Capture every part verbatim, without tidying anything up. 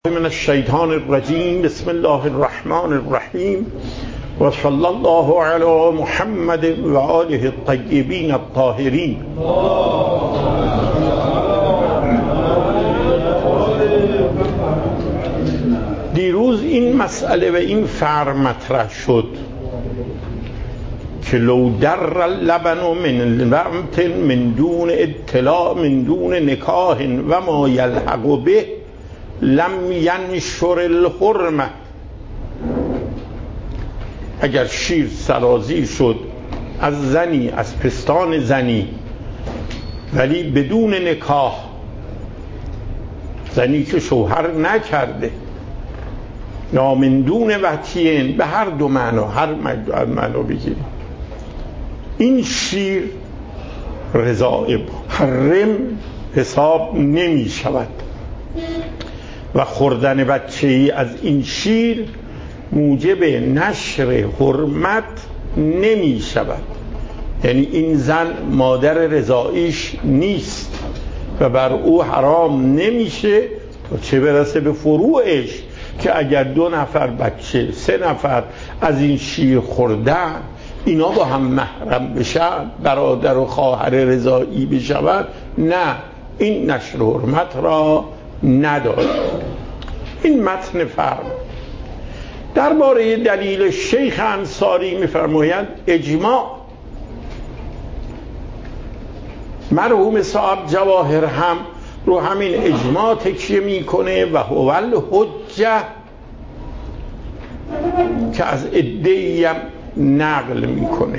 من الشیطان الرجیم. بسم الله الرحمن الرحیم و صلی الله علی محمد و آله الطیبین الطاهرین. دیروز این مسئله و این فرع مطرح شد که لو در اللبن من وقت من دون اطلاع من دون نکاح و ما یلحق به لم ینشر الحرمه. اگر شیر سرازیر شد از زنی، از پستان زنی، ولی بدون نکاح، زنی که شوهر نکرده، یا من دون وطیین، به هر دو معنا، هر معنا بگیریم، این شیر رضاع محرم حساب نمی شود و خوردن بچه‌ای از این شیر موجب نشر حرمت نمی شود. یعنی این زن مادر رضاعیش نیست و بر او حرام نمیشه، تا چه برسه به فروعش که اگر دو نفر بچه، سه نفر از این شیر خوردن، اینا با هم محرم بشن، برادر و خواهر رضاعی بشود، نه، این نشر حرمت را ندارد. این متن فرم. درباره دلیل شیخ انصاری می‌فرمایند اجماع. مرحوم صاحب جواهر هم رو همین اجماع تکیه میکنه و هو الحجه که از ادعی هم نقل میکنه.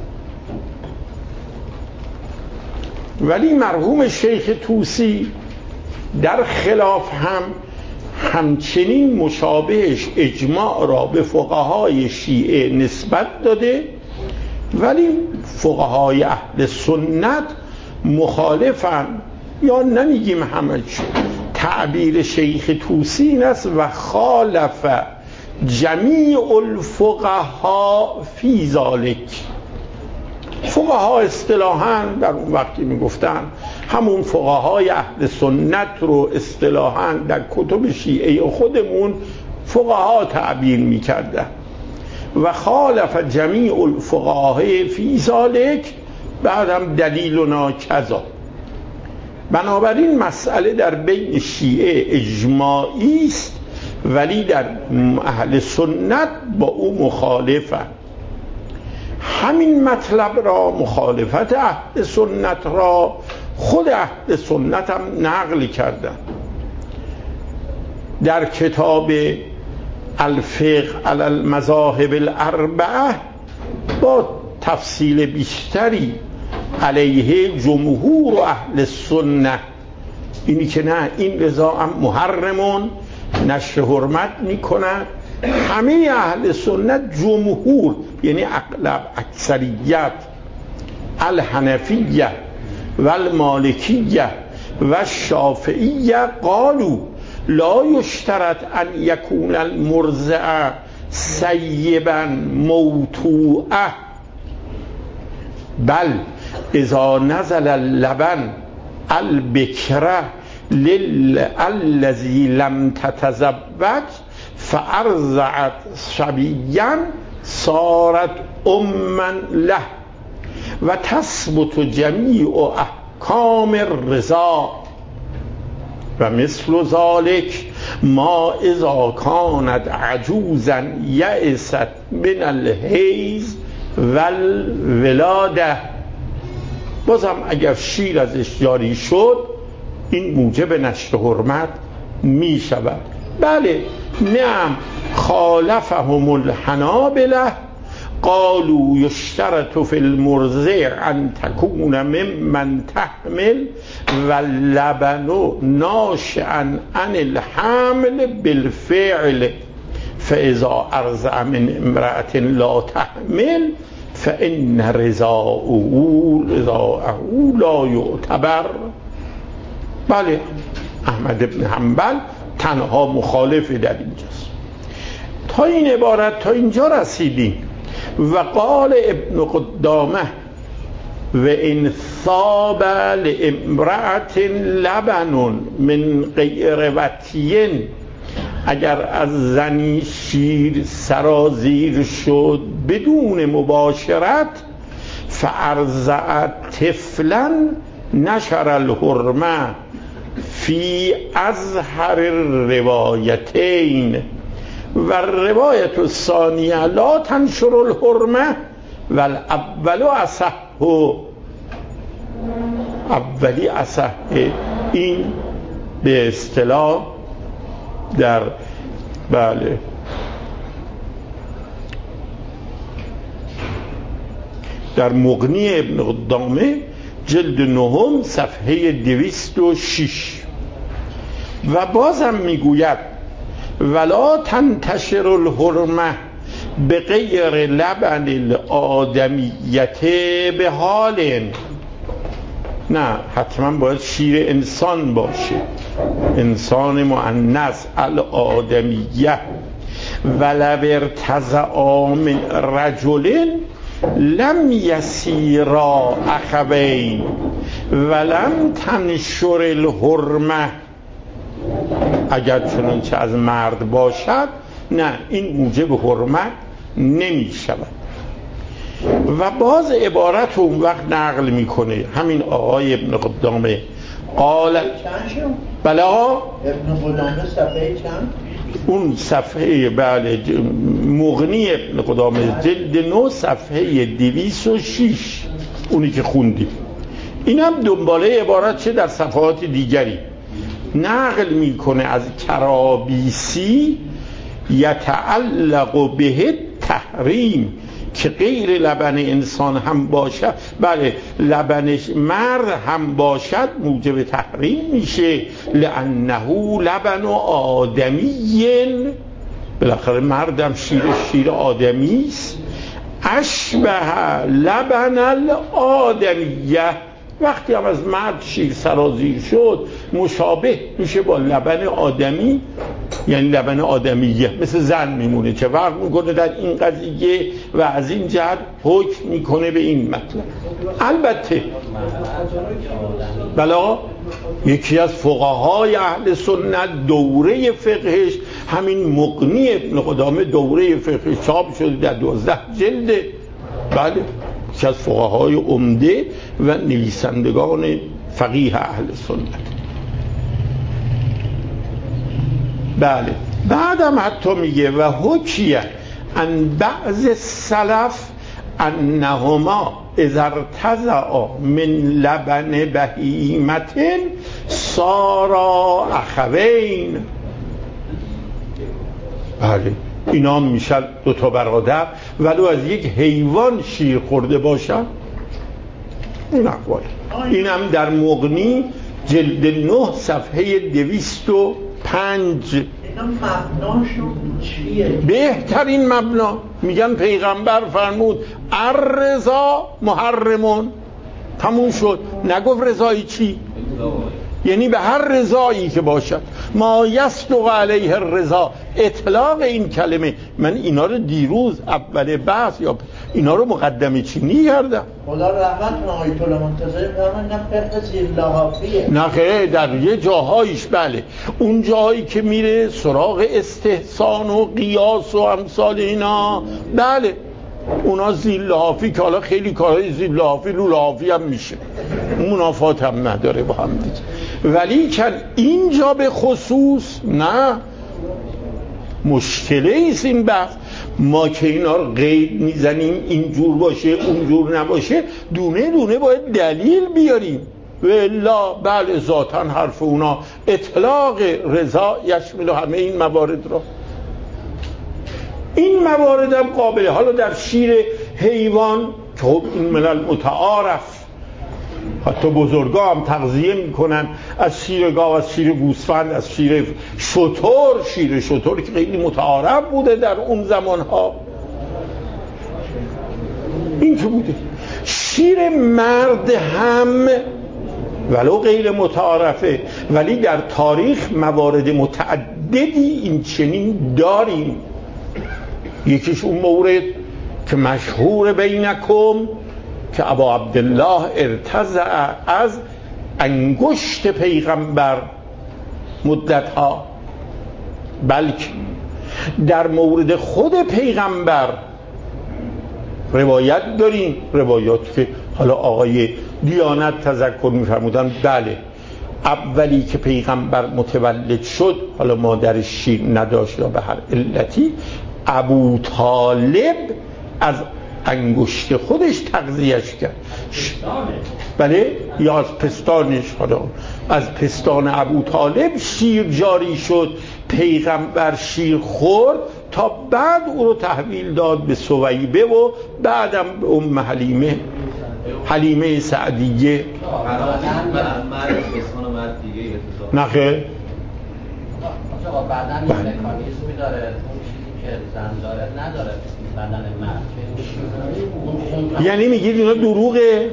ولی مرحوم شیخ طوسی در خلاف هم همچنین مشابهش اجماع را به فقهای شیعه نسبت داده، ولی فقهای اهل سنت مخالفن، یا نمیگیم همش. تعبیر شیخ طوسی این است و خالف جمیع الفقها فی ذالک. فقها اصطلاحاً در اون وقتی میگفتن همون فقهای اهل سنت رو اصطلاحاً در کتب شیعه خودمون فقها تعبیر میکردن. و خالف جمیع الفقها فی ذالک، بعدم دلیلنا کذا. بنابراین مسئله در بین شیعه اجماعی است، ولی در اهل سنت با او مخالفن. همین مطلب را، مخالفت اهل سنت را، خود اهل سنت هم نقل کردن. در کتاب الفقه علی المذاهب الاربعه با تفصیل بیشتری علیه جمهور و اهل سنت، اینی که نه، این رضا هم محرمون، نشر حرمت میکنن. همه اهل سنت، جمهور یعنی اغلب، اکثریت، الحنفیه و المالکیه و الشافعیه قالوا لا یشترط ان یکون المرضع سیبا موتوعه، بل اذا نزل اللبن البکره للذی لم تتزوج فارضعت صبیا صارت اما له و تثبت جمیع احکام الرضاع و مثل ذلك ما اذا كانت عجوزا یئست من الحیض والولاده. بازم اگر شیر ازش جاری شد، این موجب نشر حرمت می شود. بله، نعم، خالفهم الحنابلة قالوا يشترط في المرضع ان تكون ممن تحمل واللبن ناشئا عن الحمل بالفعل، فاذا ارضع من امرأة لا تحمل فإن رضاؤه رضاؤه لا يعتبر. بله، احمد بن حنبل تنها مخالف در اینجاست. تا این عبارت تا اینجا رسیدیم. و قال ابن قدامه و ان ثاب لامرأة لبن من غیر وطی اگر از زنی شیر سرازیر شد بدون مباشرت فارضعت طفلا نشر الحرمه فی اظهر الروایتین و روایت الثانیه لا تنشر الحرمه و الاول اصح. اولی اصح. این به اصطلاح در بله در مغنی ابن قدامه جلد نهم صفحه دویست و شش و بازم میگوید ولا تنتشر الحرمه به غیر لبن الآدمیت به حال. نه، حتما باید شیر انسان باشه، انسان مؤنث الآدمیه. ولو ارتضعا من رجل لم یسیرا اخوین ولم تنشر الحرمه. اگر چنانچه از مرد باشد نه، این موجب حرمت نمی شود. و باز عبارت اون وقت نقل میکنه همین آقای ابن قدامه قال بلا ابن قدامه صفحه چند؟ اون صفحه بله مغنی ابن قدامه جلد نو صفحه دویست و شش اونی که خوندیم. این هم دنباله عبارت چه در صفحات دیگری نقل میکنه از کرابیسی یتعلق به تحریم که غیر لبن انسان هم باشد، بله لبنش مرد هم باشد موجب تحریم میشه، لانه لبن آدمی، بالاخره مردم شیر شیر آدمی است. اشبه لبن الآدمیه، وقتی هم از مرد شیر سرازیر شد مشابه میشه با لبن آدمی، یعنی لبن آدمیه، مثل زن میمونه. چه فرق میکنه در این قضیه و از این جهت حکم میکنه به این مطلب. البته بلا یکی از فقهای اهل سنت دوره فقهش همین مغنی ابن قدامه دوره فقهش چاپ شده در دوازده جلده. بله یکی از فقهای عمده و نویسندگان فقیه اهل سنت. بله بعدم حتی میگه و حکیه ان بعض السلف انهما اذا ارتضعا من لبن بهیمت صارا اخوین. بله اینا میشن دو تا برادر ولو از یک حیوان شیر خورده باشن. این اقوال این هم در مغنی جلد نه صفحه دویست و پنج. چیه؟ بهترین مبنا میگن پیغمبر فرمود الرضا محرمون، تموم شد. نگفت رضایی چی؟ یعنی به هر رضایی که باشد، ما یصدق علیه الرضا، اطلاق این کلمه. من اینا رو دیروز اول بحث یا اینا رو مقدمه چینی کردم. خدا رحمت کنه آیت الله منتظر فرمان نه فقه زیر لحافیه، نه خیلی در یه جاهایش بله، اون جاهایی که میره سراغ استحسان و قیاس و امثال اینا بله اونا زیر لحافی، که حالا خیلی کارهای زیر لحافی رو لحافی هم میشه، منافات هم نداره با هم دیگه. ولی که اینجا به خصوص نه، مشکله ایست این بحث. ما که اینا رو قید میزنیم اینجور باشه اونجور نباشه، دونه دونه باید دلیل بیاریم. و الا بله ذاتاً حرف اونا اطلاق رضا یشمل همه این موارد رو. این موارد هم قابله. حالا در شیر حیوان که خب این ملل متعارف، حتی بزرگا هم تغذیه میکنن از شیر گاو، از شیر گوسفند، از شیر شتر. شیر شتر که خیلی متعارف بوده در اون زمانها، این که بوده. شیر مرد هم ولو غیر متعارفه، ولی در تاریخ موارد متعددی این چنین داریم. یکیش اون مورد که مشهور بینکم که ابا عبدالله ارتضع از انگشت پیغمبر مدتها، بلکه در مورد خود پیغمبر روایت داریم، روایات که حالا آقای دیانت تذکر می‌فرمودن بله اولی که پیغمبر متولد شد، حالا مادرش شیر نداشت یا به هر علتی، ابو طالب از انگشت خودش تغذیه‌اش کرد. بله یا از پستانش، حالا از پستان ابو طالب شیر جاری شد، پیغمبر شیر خورد تا بعد او رو تحویل داد به سویبه و بعدم به ام حلیمه حلیمه سعدیه. نه خیر بعدن یه مکانیزمی داره اون چیزی که زن داره نداره بدن مرد. یعنی میگید اینا دروغه؟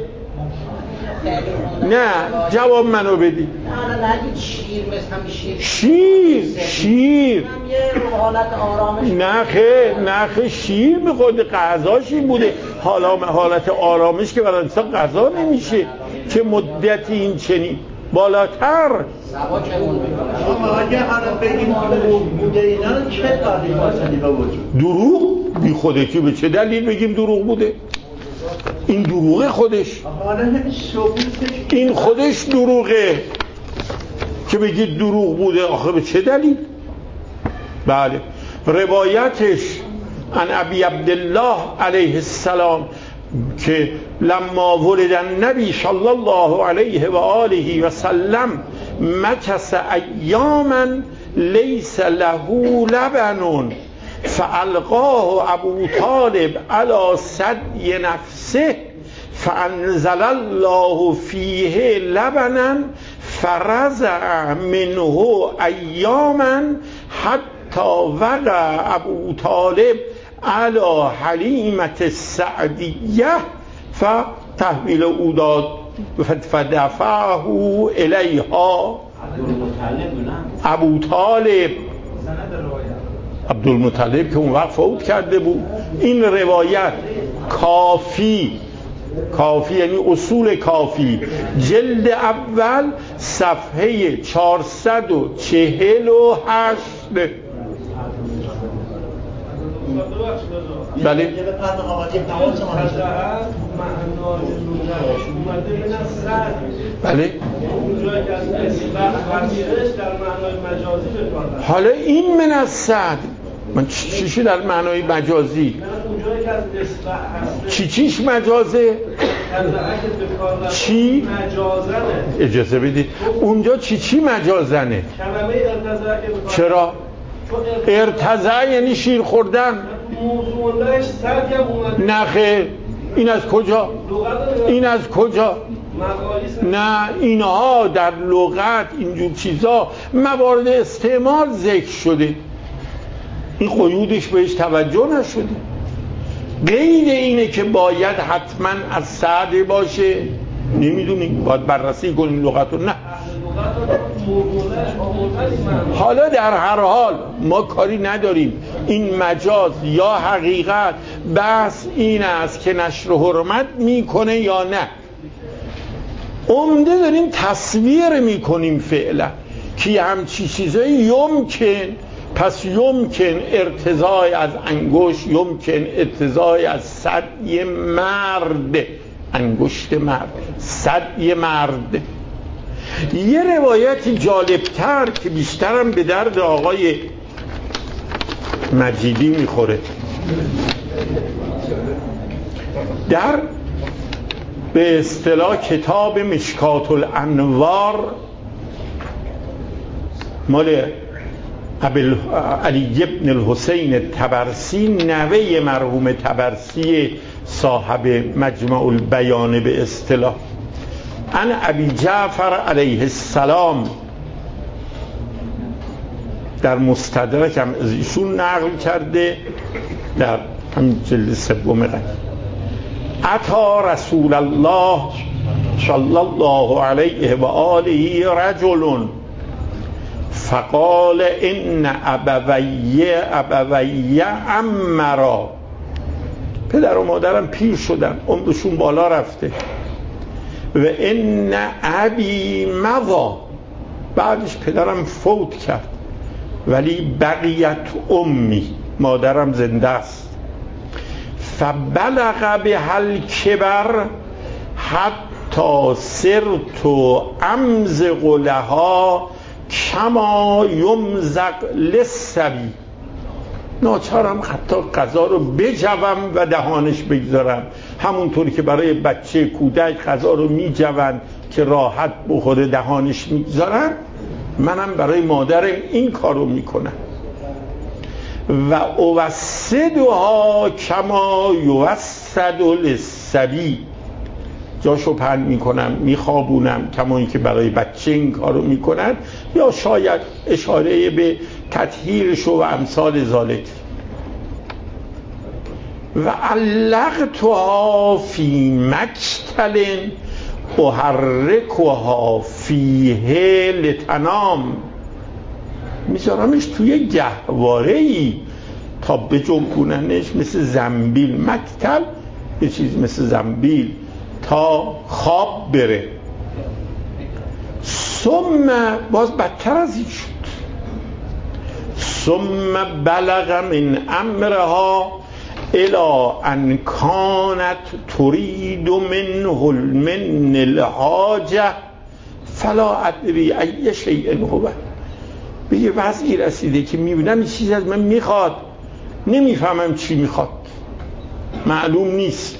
نه جواب منو بدی. نه نه نگید شیر مثل همین شیر شیر شیر هم یه حالت آرامش. نه خیر نه خیر شیر به خود غذاش این بوده. حالا حالت آرامش که برای انسان غذا نمیشه که مدتی این چنین بالاتر سباکمون میکنه. اما اگه حالا بگیم دروغ بوده اینا چه دلیلی واسه به وجود؟ دروغ بی خوده که به چه دلیل بگیم دروغ بوده؟ این دروغه خودش، حالا همین ثبوتش این خودش دروغه که بگید دروغ بوده. آخه به چه دلیل؟ بله روایتش عن ابی عبدالله علیه السلام که لما ولد النبی صلی الله علیه و آله و سلم مکث ایاما لیس له لبن فالقاه ابو طالب على ثدی نفسه فانزل الله فیه لبنا فرزع منه ایاما حتی وقع ابو طالب على حلیمة السعدیه فتحویل او داد فدفعه الیها ابو طالب عبدالمطلب که اون وقت فوت کرده بود. این روایت کافی کافی یعنی اصول کافی جلد اول صفحه چهارصد و چهل و هشت. بله بله حالا این من از سعد من چیشی در معنای مجازی چی چیش مجازه چی اجازه بدید اونجا چی چی مجازنه چرا ارتضاع یعنی شیر خوردن نخه این از کجا این از کجا نه اینها در لغت اینجور چیزا موارد استعمال ذکر شده این قیودش بهش توجه نشده. غیر اینه که باید حتما از سعده باشه نمیدونیم باید بررسی کنیم لغت رو نه. حالا در هر حال ما کاری نداریم این مجاز یا حقیقت بحث این است که نشر حرمت میکنه یا نه. عمده داریم تصویر میکنیم فعلا که همچی چیزایی یمکن پس یمکن ارتضای از انگشت یمکن ارتضای از ثدی مرد انگشت مرد ثدی مرد. یه روایتی جالبتر که بیشترم به درد آقای مجیدی میخوره در به اصطلاح کتاب مشکات الانوار مال علی ابن الحسین طبرسی نوه مرحوم طبرسی صاحب مجمع البیان به اصطلاح عن ابی جعفر علیه السلام در مستدرک هم از ایشون نقل کرده در همین جلد سوم قدیم اتی رسول الله صلی الله علیه و آله رجل فقال ان ابوی ابوی امرا پدر و مادرم پیر شدن عمرشون بالا رفته و ان ابی مضا بعدش پدرم فوت کرد ولی بقیت امی، مادرم زنده است. فبلغ به هل کبر حتی سرت امزق لها کما یمزق للصبی. ناچارم حتی غذا رو بجوم و دهانش بگذارم، همونطوری که برای بچه کودک غذا رو میجوند که راحت بخوره دهانش میگذارن، منم برای مادرم این کارو میکنم. و اوسدها کما یوسد للصبی، جاشو پهن میکنم میخوابونم کما اینکه برای بچه این کارو میکنن، یا شاید اشاره به تطهیرش و امثال ذالک. و علقتها فی مکتل احرکها فیه لتنام، میذارمش توی گهواره‌ای تا بجنبوننش، مثل زنبیل. مکتل یه چیز مثل زنبیل، تا خواب بره. ثم باز بدتر از این شد، ثم بلغ من امرها الی ان کانت ترید منه المن الحاجه فلا ادری ای شیء هو. به یه وضعی رسیده که میبینم این چیز از من میخواد، نمیفهمم چی میخواد، معلوم نیست.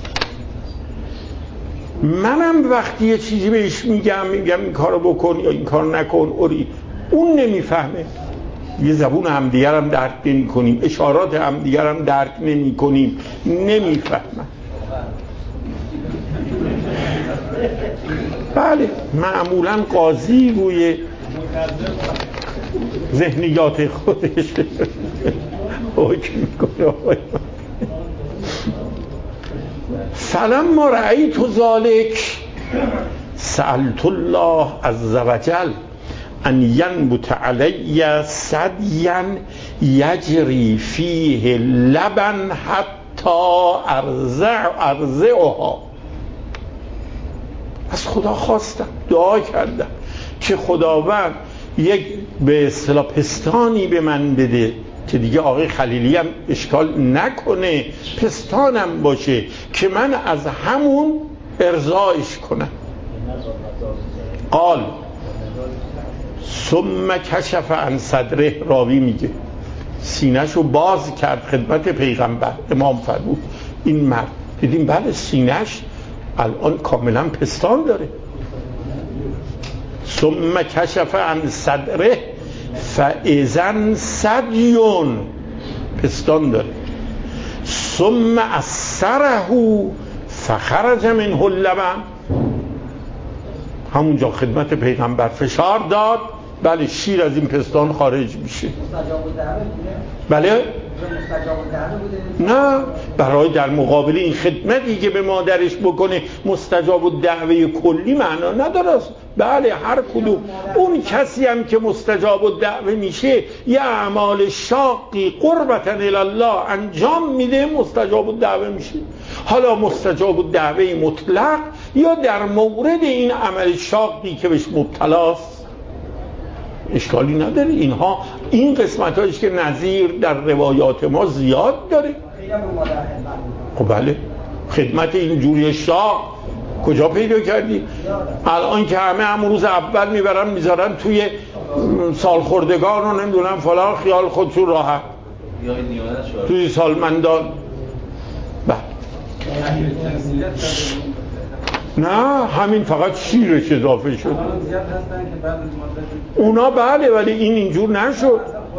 منم وقتی یه چیزی بهش میگم میگم این کارو بکن یا این کارو نکن، اوری اون نمیفهمه. یه زبون همدیگر هم درک نمی کنیم، اشارات همدیگر هم درک نمی کنیم، نمیفهمم. بله، معمولا قاضی روی ذهنیات خودش حکم میکنه. فلما رأیت ذلك سألت الله عز وجل ان ینبت علی ثدیا یجری فیه لبن حتی ارضع ارضعها. از خدا خواستم، دعا کردم که خداوند یک به اصطلاح پستانی به من بده که دیگه آقای خلیلی هم اشکال نکنه، پستانم باشه که من از همون ارضاعش کنم. قال ثم کشف عن صدره، راوی میگه سینه‌شو باز کرد خدمت پیغمبر. امام فرمود این مرد، دیدیم بله سینه‌ش الان کاملا پستان داره. ثم کشف عن صدره فاذا ثدیون، پستان داره. ثم اثره فخرج منه اللبن، همونجا خدمت پیغمبر فشار داد، بله شیر از این پستان خارج میشه. بله نه، برای در مقابل این خدمتی که به مادرش بکنه مستجاب الدعوه کلی معنا نداره. بله هر کدوم اون کسی هم که مستجاب الدعوه میشه یه اعمال شاقی قربتاً الی الله انجام میده، مستجاب الدعوه میشه. حالا مستجاب الدعوه مطلق یا در مورد این عمل شاقی که بهش مبتلاست اشکالی نداره. اینها این قسمت هایش که نظیر در روایات ما زیاد داره. خب بله، خدمت اینجوری شاق کجا پیدا کردی؟ الان که همه هم روز اول میبرن میذارن توی سالخوردگان و نمیدونم فلان، خیال خودشون راحت توی سالمندان. بله نه، همین فقط شیرش اضافه شد. اونا بله، ولی این اینجور نشد.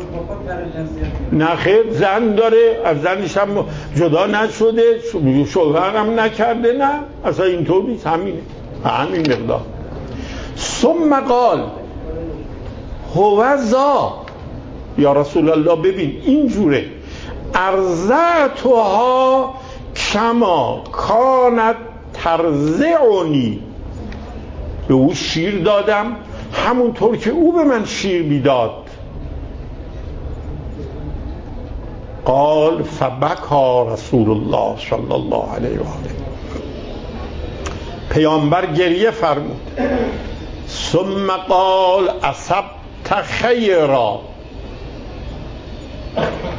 نه خیر، زن داره، از زنش هم جدا نشده، شوهر هم نکرده، نه اصلا اینطور نیست، همینه، همین مقدار. ثم قال هوذا یا رسول الله ببین اینجوره، ارضعتها کما کانت ترضعنی، به او شیر دادم همونطور که او به من شیر میداد. قال فبکا رسول الله صلی الله علیه و آله، پیامبر گریه فرمود. ثم قال اصبت خیرا،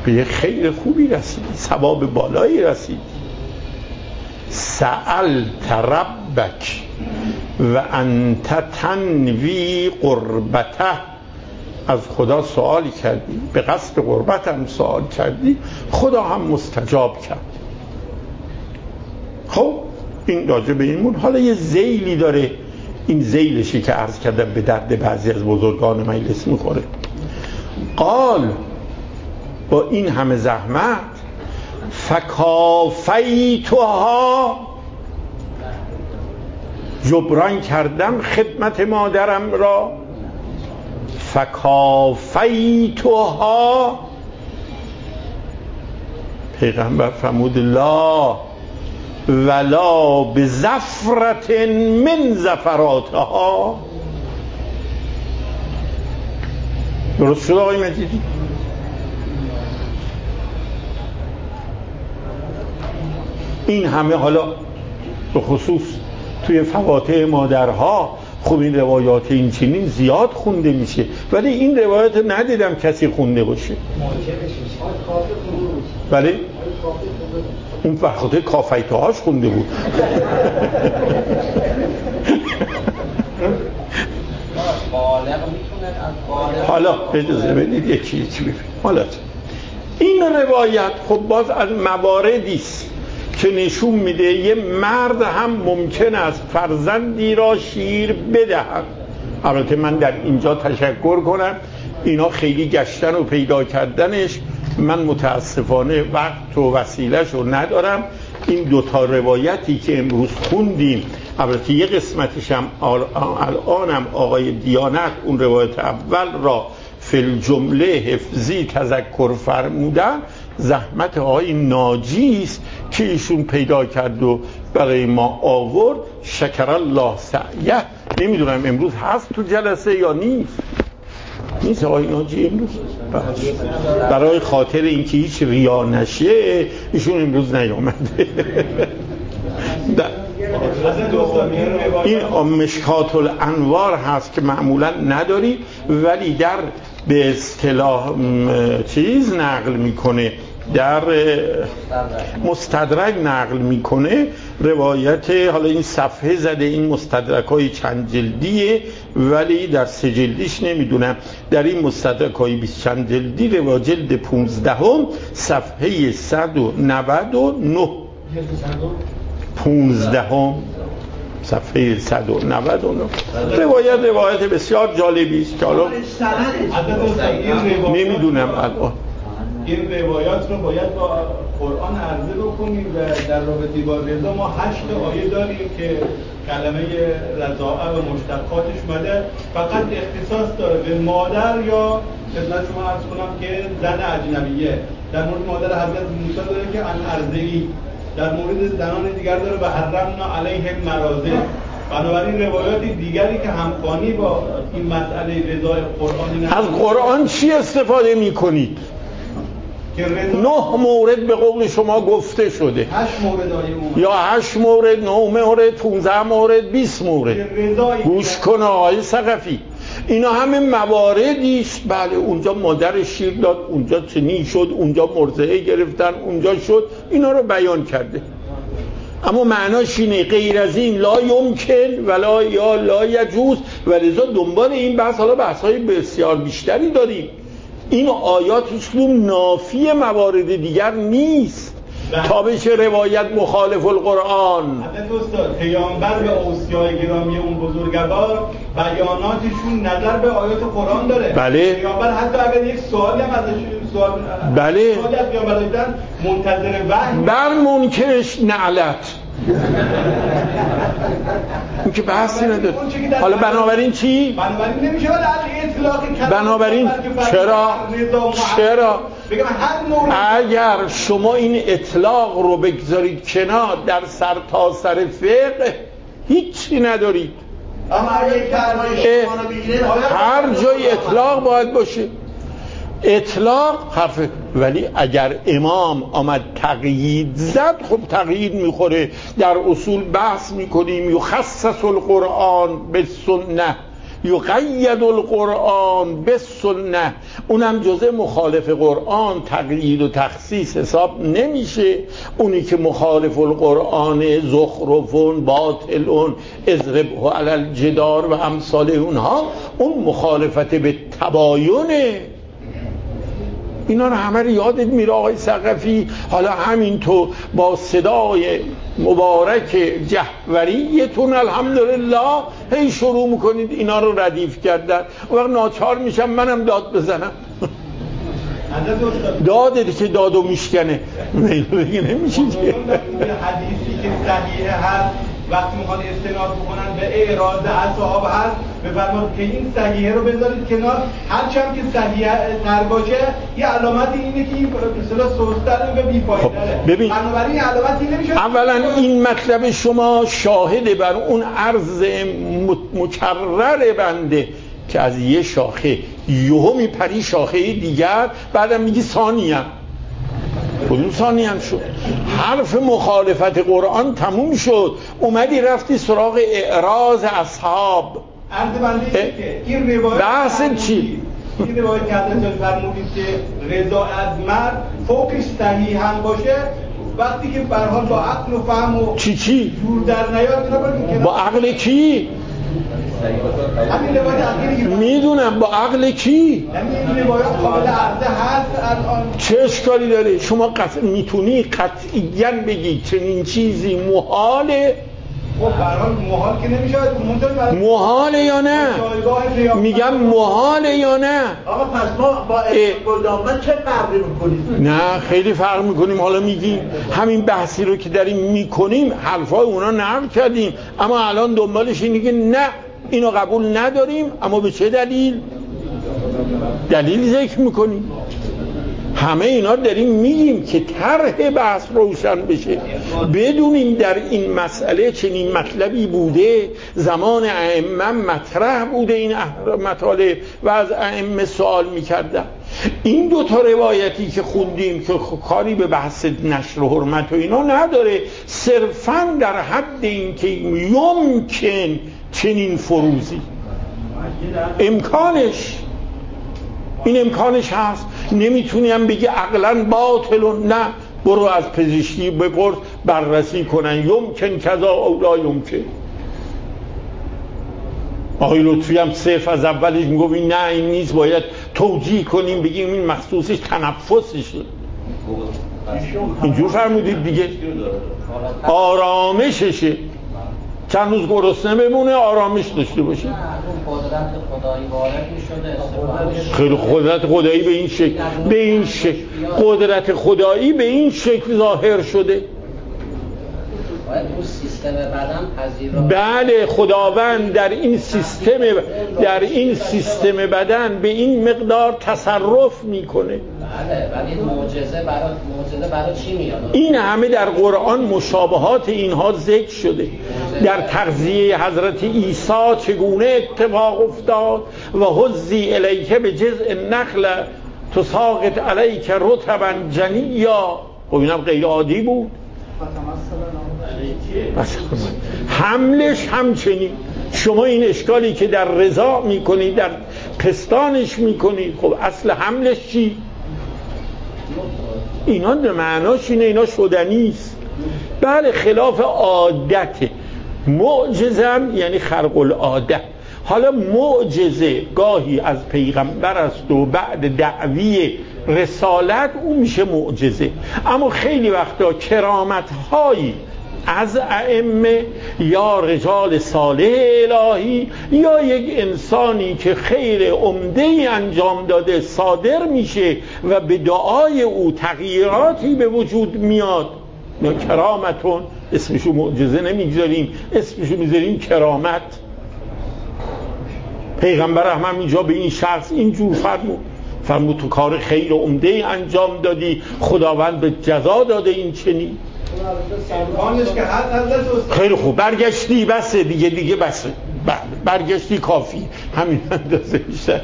به یه خیر خوبی رسیدی، ثواب بالایی رسیدی. سألت ربک و انت تنوی قربته، از خدا سوال کردی، به قصد قربت هم سوال کردی، خدا هم مستجاب کرد. خب این راجع به این مون. حالا یه ذیلی داره، این ذیلشی که عرض کردم به درد بعضی از بزرگان مجلس میخوره. قال با این همه زحمت فکافیتها، جبران کردم خدمت مادرم را. فکافیتها، پیغمبر فرمود لا ولا بزفرت من زفراتها. درست شد آقای مجیدی؟ این همه حالا به خصوص توی فواتح مادرها خب این روایات این چنین زیاد خونده میشه، ولی این روایات ندیدم کسی خونده باشه. ولی اون فخاته کافیته هاش خونده بود. حالا اجازه بدید یکی یکی ببینید. حالا این روایت خب باز از مواردی است که نشون میده یه مرد هم ممکن است فرزندی را شیر بدهد. البته من در اینجا تشکر کنم، اینا خیلی گشتن و پیدا کردنش من متاسفانه وقت و وسیله‌ش رو ندارم. این دوتا روایتی که امروز خوندیم، البته یه قسمتش هم الانم آقای دیانت اون روایت اول را فی الجمله حفظی تذکر فرمودن، زحمت آقای ناجی است که ایشون پیدا کرد و برای ما آورد. شکر الله سعیه. نمیدونم امروز هست تو جلسه یا نیست. نیست آقای ناجی امروز؟ برای خاطر اینکه هیچ ریا نشه ایشون امروز نیامده. این مشکات الانوار هست که معمولا نداری، ولی در به اصطلاح چیز نقل میکنه، در مستدرک نقل میکنه روایت. حالا این صفحه زده، این مستدرک های چند جلدیه ولی در سه جلدیش نمیدونم. در این مستدرک های بیست چند جلدی روایت جلد پونزدهم صفحه صد و نود و نه، پونزدهم صفحه صد و نود و نه. روایت روایت بسیار جالبی است که حالا نمیدونم الان این روایات رو باید با قرآن عرضه بکنیم و در رابطه با رضا ما هشت آیه داریم که کلمه رضاعه و مشتقاتش اومده، فقط اختصاص داره به مادر یا خدمت شما عرض کنم که زن اجنبیه. در مورد مادر حضرت موسی داره که ان ارضعی، در مورد زنان دیگر داره و حرمنا علیهم مراضع. بنابراین روایات دیگری که همخوانی با این مسئله رضای قرآنی از قرآن چی استفاده میکنید؟ نه مورد به قول شما گفته شده، هشت مورد آیه یا هشت مورد، نه مورد، پونزده مورد، بیست مورد. گوش کن آقای ثقفی، اینا همه مواردیست. بله اونجا مادر شیر داد، اونجا چنین شد، اونجا مرضعه گرفتن، اونجا شد، اینا رو بیان کرده. اما معناش اینه غیر از این لا یمکن ولا یا لا یجوز، ولذا دنبال این بحث حالا بحث‌های بسیار بیشتری داریم. این آیات هیچکدوم نافی موارد دیگر نیست تا بشه روایت مخالف القرآن. حضرت استاد پیامبر به اوصیای گرامی اون بزرگوار بیاناتشون نظر به آیات قرآن داره. بله. پیامبر حتی اگر یک سوالی هم ازش سوال بله. سوالی از پیامبر داشتن منتظر وحی بر منکرش نعلت. این که بحثی نداره. حالا بنابراین چی؟ بنابراین نمیشه ولی اطلاقی کلمه. بنابراین چرا؟ چرا؟ بگم هر مورد اگر شما این اطلاق رو بگذارید کنار در سر تا سر فقه هیچی ندارید. اما اگه یک شما رو بگیرید هر جای اطلاق باید باشه. اطلاق حرف، ولی اگر امام آمد تقیید زد خب تقیید میخوره. در اصول بحث میکنیم یخصص القرآن به سنه یقید القرآن بالسنه، اونم جزء مخالف قرآن تقیید و تخصیص حساب نمیشه. اونی که مخالف القرآن زخرفون باطلون اضربه علی الجدار و امثال اونها، اون مخالفت به تباینه. اینا رو همه رو یادت میره آقای ثقفی. حالا همینطور با صدای مبارک جهوریتون الحمدلله هی شروع میکنید اینا رو ردیف کردن. وقت ناچار میشم منم داد بزنم. داده که دادو میشکنه بگه نمیشه. حدیثی که صحیح هست وقتی میخوان استناد بکنن به اعراض اصحاب هست، بفرمایید که این صحیحه رو بذارید کنار، هرچند که صحیح تر باشه یه علامتی اینه که این مثلا سوستر و بی‌فایده. ببین بنابراین علامتی نمیشه. اولا این مطلب شما شاهد بر اون عرض مکرر بنده که از یه شاخه یهو میپری شاخه دیگر، بعدم میگی ثانیاً. کدوم ثانیاً شد؟ حرف مخالفت قرآن تموم شد، اومدی رفتی سراغ اعراض اصحاب. عرض بنده که این روایت بحث چی؟ این روایت که حضرت فرمودید که رضا از مرد فوقش صحیح هم باشه، وقتی که به هر حال با عقل و فهم و چی چی؟ جور در نیاد اینا باید با عقل کی؟ همین روایت اخیری میدونم با عقل کی؟ یعنی این روایت قابل عرضه هست الان. چه اشکالی داره؟ شما قطع میتونی قطعیاً بگی چنین چیزی محاله؟ خب به هر حال محال که نمیشه. محاله یا نه؟ میگم محاله یا نه؟ آقا پس ما با گلدامن چه فرقی میکنیم؟ نه خیلی فرق میکنیم. حالا میگیم همین بحثی رو که داریم میکنیم حرفای اونا نقل کردیم، اما الان دنبالش اینه که نه اینو قبول نداریم. اما به چه دلیل؟ دلیل ذکر میکنیم. همه اینا داریم میگیم که طرح بحث روشن بشه، بدونیم در این مسئله چنین مطلبی بوده، زمان ائمه مطرح بوده این مطالب و از ائمه سوال میکردن. این دو تا روایتی که خوندیم که کاری به بحث نشر و حرمت و اینا نداره، صرفاً در حد این که یمکن چنین فروزی امکانش این امکانش هست. نمیتونیم بگی عقلاً باطلون، نه برو از پزشکی بپرس بررسی کنن یمکن کذا او لا یمکن. آقای لطفی هم صرف از اولش میگوی نه این نیست، باید توجیه کنیم بگیم این مخصوصش تنفسشه. اینجور فرمودید دیگه، آرامششه، چند روز گرسنه بمونه آرامش داشته باشه. قدرت خدایی وارد می‌شده. خیلی قدرت خدایی به این شکل به این شکل قدرت خدایی به این شکل ظاهر شده. باید اون سیستم بدن پذیرا. بله خداوند در این سیستم در این سیستم بدن به این مقدار تصرف میکنه. بله ولی معجزه برای معجزه برای چی میاد؟ این همه در قرآن مشابهات اینها ذکر شده. در تغذیه حضرت عیسی چگونه اتفاق افتاد و حزی الیک به جزء النخل تساقط علیک رطبا جنیا. خب اینم غیر عادی بود. حملش همچنین. شما این اشکالی که در رضا میکنید در پستانش میکنید، خب اصل حملش چی؟ اینا به معناش اینه اینا شدنیست. بله خلاف عادته. معجزم یعنی خرق العاده. حالا معجزه گاهی از پیغمبر است و بعد دعوی رسالت اون میشه معجزه، اما خیلی وقتا کرامت هایی از ائمه یا رجال صالح الهی یا یک انسانی که خیر عمده‌ای انجام داده صادر میشه و به دعای او تغییراتی به وجود میاد. یا کرامتون اسمشو معجزه نمیگذاریم، اسمشو میذاریم کرامت. پیغمبر رحمت اینجا به این شخص اینجور فرمود فرمود تو کار خیر و عمده‌ای انجام دادی، خداوند به جزا داده این چنین. خیلی خوب برگشتی بسه دیگه دیگه بسه برگشتی کافی، همین اندازه بیشتر.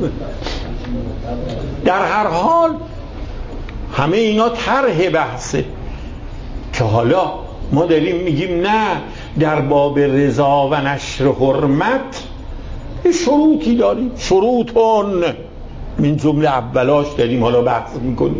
در هر حال همه اینا طرح بحثه که حالا ما داریم میگیم نه در باب رضا و نشر حرمت یه شروطی داریم، شروطون من جمله اولاش داریم حالا بحث میکنیم.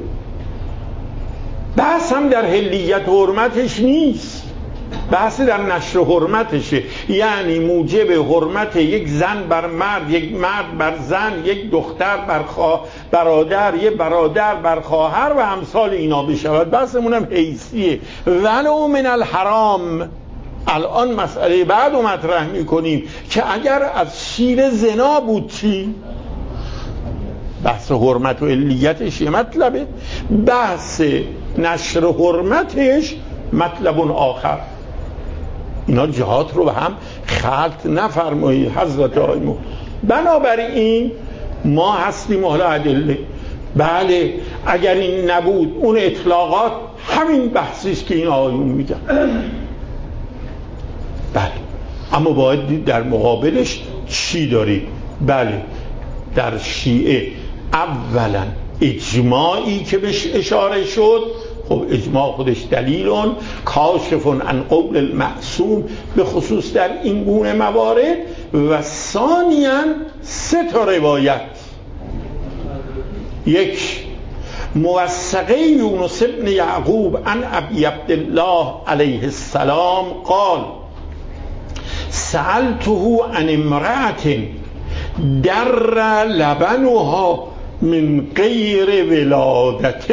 بحث هم در حلیت حرمتش نیست، بحث در نشر حرمتشه، یعنی موجب حرمت یک زن بر مرد، یک مرد بر زن، یک دختر بر خوا... برادر، یک برادر بر خواهر و امثال اینا بشود. بحثمون هم حیثیه. ولو من الحرام. الان مسئله بعد رو مطرح میکنیم که اگر از شیر زنا بود چی؟ بحث حرمت و علیتش یه مطلبه، بحث نشر حرمتش مطلب آخر. اینا جهات رو به هم خلط نفرمایید حضرت آیمون. بنابراین ما هستیم حالا ادله. بله اگر این نبود اون اطلاقات همین بحثیست که این آیون میگن. بله اما باید در مقابلش چی داریم؟ بله در شیعه اولا اجماعی که بهش اشاره شد، خب اجماع خودش دلیلون کاشفون عن قول المعصوم به خصوص در این گونه موارد. و ثانیاً سه تا روایت، یک موثقه یونس بن یعقوب عن ابی عبدالله علیه السلام قال سألته عن امرأة در لبنها من غیر ولادت،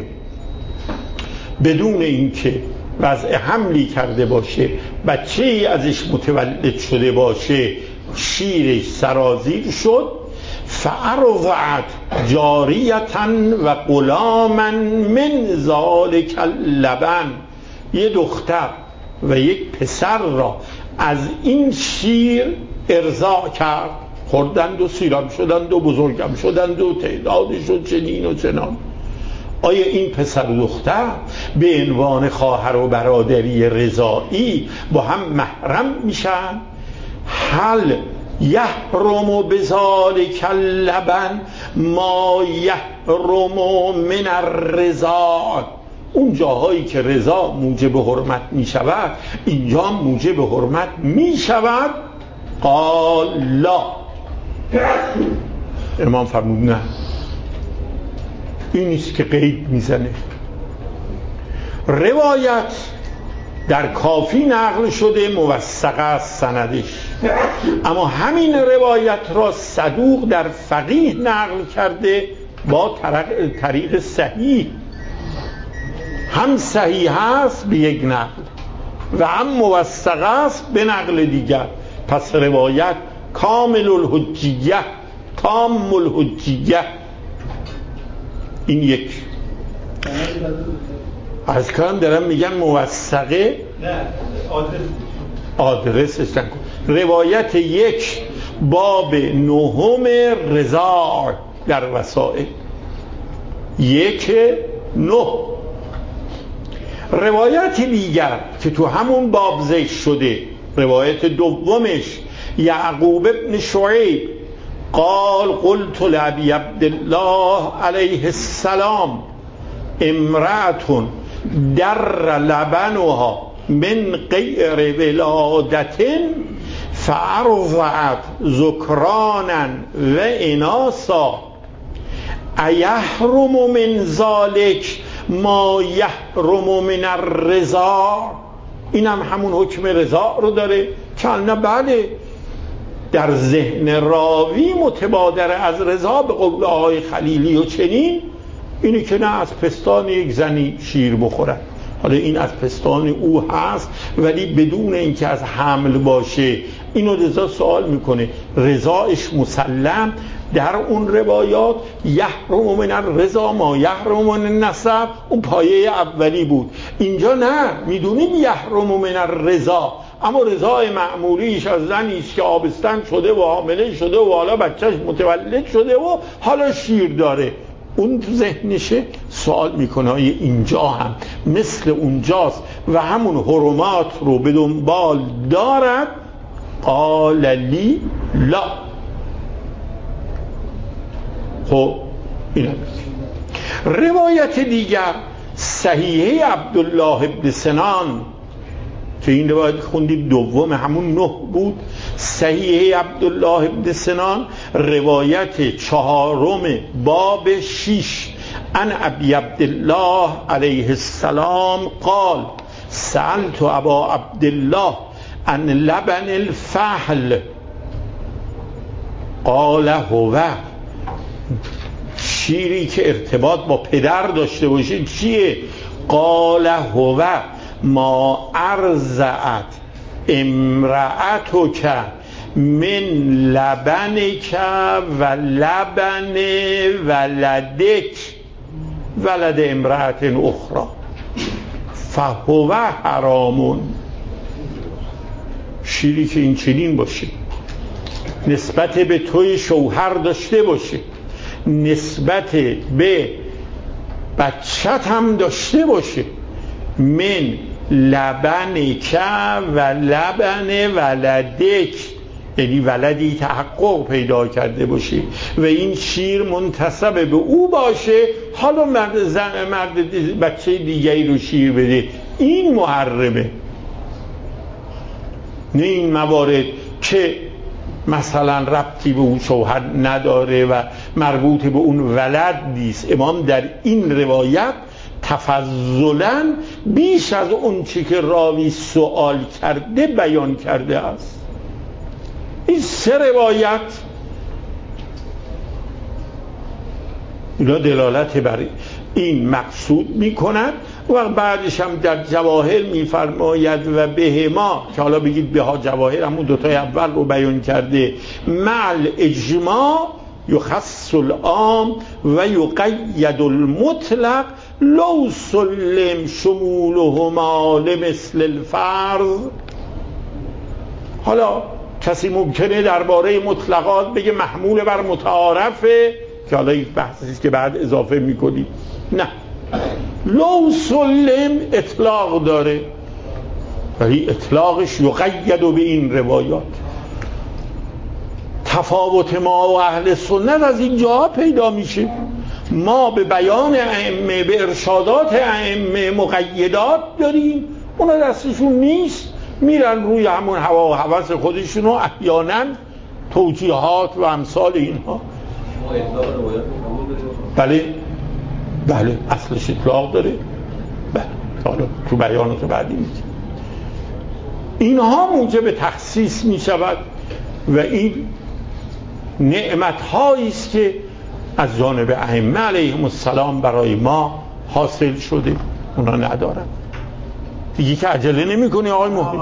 بدون اینکه وضع حملی کرده باشه، بچه‌ای ازش متولد شده باشه، شیرش سرازیر شد. فارضعت جاریتا و غلاما من ذلک اللبن، یه دختر و یک پسر را از این شیر ارضاع کرد، خوردند و سیرم شدند و بزرگم شدند و تعدادشون چنین و چنان. آیا این پسر و دختر به عنوان خواهر و برادری رضاعی با هم محرم میشن؟ هل یحرم بذالک اللبن ما یحرم من الرضاع، اون جاهایی که رضا موجب حرمت می شود اینجا موجب حرمت می شود؟ قال لا. امام فرمود نه، این نیست که قید میزنه. روایت در کافی نقل شده، موثقه است سندش، اما همین روایت را صدوق در فقیه نقل کرده با طریق صحیح، هم صحیح است به یک نقل و هم موثقه است به نقل دیگر. پس روایت کامل الحجیه، تام الحجیه. این یک از کلام دارم میگم موثقه، نه آدرس استن کن. روایت یک باب نهم رضاع در وسائل یک نه. روایت دیگر که تو همون باب ذکر شده، روایت دومش یعقوب ابن شعیب قال قلت لابی عبدالله علیه السلام امرأة در لبنها من غیر ولادت فارضعت ذکرانا و اناثا ایحرم من ذلک ما یحرم من الرضاع. این هم همون حکم رضاع رو داره که نه بله در ذهن راوی متبادر از رضا به قول آقای خلیلی و چنین اینه که نه از پستان یک زنی شیر بخورن. حالا این از پستان او هست ولی بدون اینکه از حمل باشه. اینو رضا سوال میکنه، رضایش مسلم در اون روایات یحرم من الرضا ما یحرم من النسب، اون پایه اولی بود. اینجا نه، میدونیم یحرم من الرضا، اما رضای معمولیش از زنیست که آبستن شده و حامله شده و حالا بچهش متولد شده و حالا شیر داره. اون تو ذهنشه سوال میکنه آیا اینجا هم مثل اونجاست و همون حرمات رو به دنبال دارد؟ قال لی لا. خب این هم روایت دیگر صحیحه عبدالله ابن سنان تو این روایت خوندیم دوم همون نه بود. صحیح عبدالله ابن سنان روایت چهارم باب شیش ان ابی عبدالله علیه السلام قال سألت ابا عبدالله عن لبن الفحل قال هو، شیری که ارتباط با پدر داشته باشه چیه؟ قال هو ما ارضعت امرأتک من لبنک و لبن ولدک ولد امرأت اخرى فهو حرامون. شیری که این چنین باشه، نسبت به توی شوهر داشته باشه، نسبت به بچت هم داشته باشه، من لبنک و لبن ولدک، یعنی ولدی تحقق پیدا کرده باشه و این شیر منتسب به او باشه، حالا مرد, زن مرد بچه دیگری رو شیر بده، این محرمه. نه این موارد که مثلا ربطی به اون شوهر نداره و مربوط به اون ولد نیست. امام در این روایت تفضلاً بیش از اون چی که راوی سوال کرده بیان کرده است. این سه روایت اینا دلالت بر این مقصود می کند و بعدش هم در جواهر می فرماید و به ما که حالا بگید به ها جواهر همون دوتای اول رو بیان کرده، مع اجماع یخص العام و یقید المطلق لو سلم شمولهما لمثل الفرض. حالا کسی ممکنه درباره مطلقات بگه محمول بر متعارفه که حالا یک بحثیست که بعد اضافه میکنیم. نه، لو سلم اطلاق داره ولی اطلاقش یقید به این روایات. تفاوت ما و اهل سنت از اینجا پیدا میشه. ما به بیان ائمه، به ارشادات ائمه مقیدات داریم، اونا دستشون نیست، میرن روی همون هوا و هوس خودشون و احیانا توجیهات و امثال اینها. بله بله اصلش اطلاق داره. بله حالا تو بیانات بعدی میشه اینها موجب تخصیص میشود و این نعمت هایی است که از جانب ائمه علیهم السلام برای ما حاصل شده، اونا ندارن دیگه. که عجله نمی کنی آقای محبی؟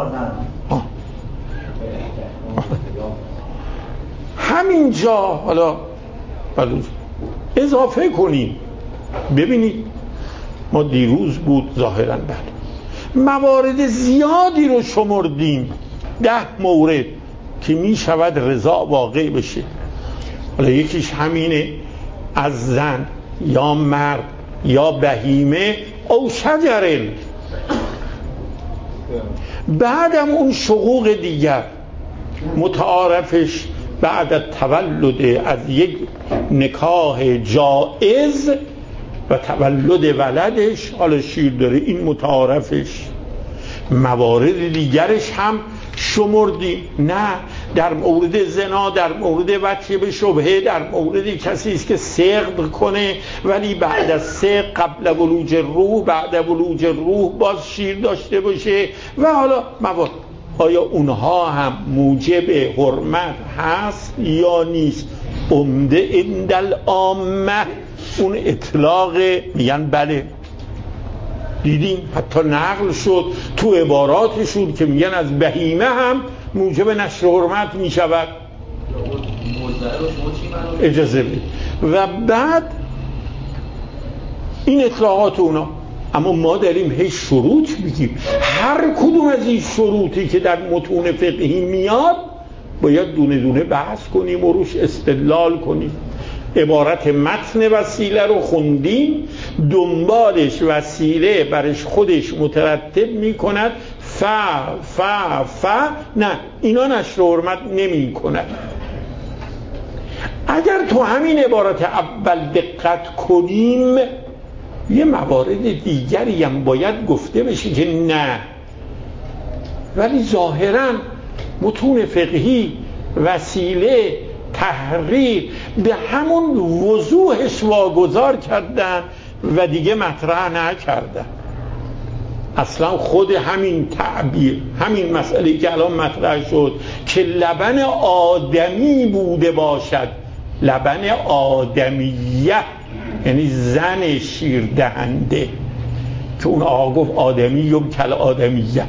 همینجا حالا اضافه کنیم. ببینید ما دیروز بود ظاهرا بله موارد زیادی رو شمردیم، ده مورد که می شود رضا واقع بشه. حالا یکیش همینه، از زن یا مرد یا بهیمه او شجرن. بعدم اون شقوق دیگر متعارفش بعد تولد از یک نکاح جائز و تولد ولدش، حالا شیر داره، این متعارفش. موارد دیگرش هم شمردیم. نه، در مورد زنا، در مورد بچه به شبهه، در مورد کسی است که سقط کنه ولی بعد از سقط قبل ولوج روح، بعد ولوج روح باز شیر داشته باشه و حالا موارد. آیا اونها هم موجب حرمت هست یا نیست؟ عمده اندل عامه اون اطلاق میگن بله. دیدیم حتی نقل شد تو عباراتشون که میگن از بهیمه هم موجب نشر حرمت میشود. اجازه بدید. و بعد این اطلاقات اونا. اما ما داریم هی شروط میگیم، هر کدوم از این شروطی که در متون فقهی میاد باید دونه دونه بحث کنیم و روش استدلال کنیم. عبارت متن وسیله رو خوندیم، دنبالش وسیله برش خودش مترتب میکند ف ف ف نه، اینا نشر حرمت نمی کند. اگر تو همین عبارت اول دقت کنیم یه موارد دیگری هم باید گفته بشه که نه، ولی ظاهراً متون فقهی وسیله تحریر به همون وضوحش واگذار کردن و دیگه مطرح نکردن. اصلا خود همین تعبیر، همین مسئله که الان مطرح شد که لبن آدمی بوده باشد، لبن آدمیه، یعنی زن شیر دهنده، که اون آقا گفت آدمیوم کل آدمیه،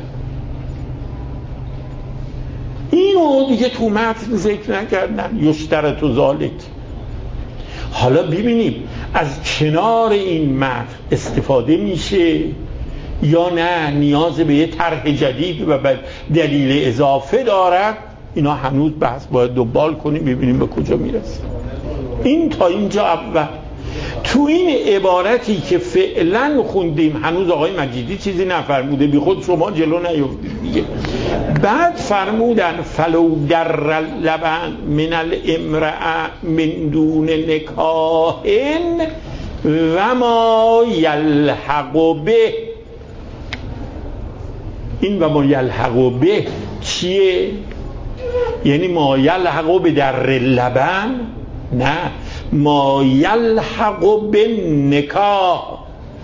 اینو دیگه تو متن ذکر نکردن. یشترط و ذالک. حالا ببینیم از کنار این متن استفاده میشه یا نه نیاز به یه طرح جدید و به دلیل اضافه دارد. اینا هنوز بحث باید دنبال کنیم ببینیم به کجا میرسه. این تا اینجا اول. تو این عبارتی که فعلا خوندیم هنوز آقای مجیدی چیزی نفرموده، بی خود شما جلو نیفتید دیگه. بعد فرمودن فلو در لبن من الامرأ من دون نکاحن و ما یلحق به. این و ما یلحق به چیه؟ یعنی ما یلحق به در لبن؟ نه، ما یلحق به نکاح.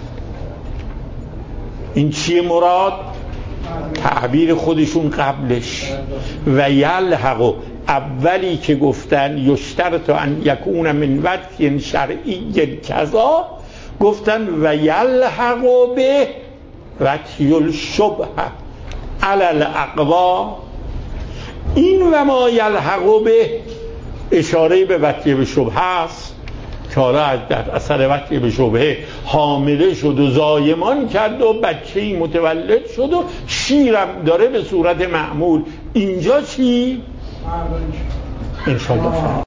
این چیه مراد؟ تعبیر خودشون قبلش و یلحق، اولی که گفتن یشترط ان یکون من وجه شرعی کذا، گفتن و یلحق به وجه الشبه علی الاقوا. این و ما یلحق به اشاره به وجه به شبهه است که حالا در اثر وجه به شبهه حامله شد و زایمان کرد و بچه‌ای متولد شد و شیرم داره به صورت معمول. اینجا چی؟ انشاءالله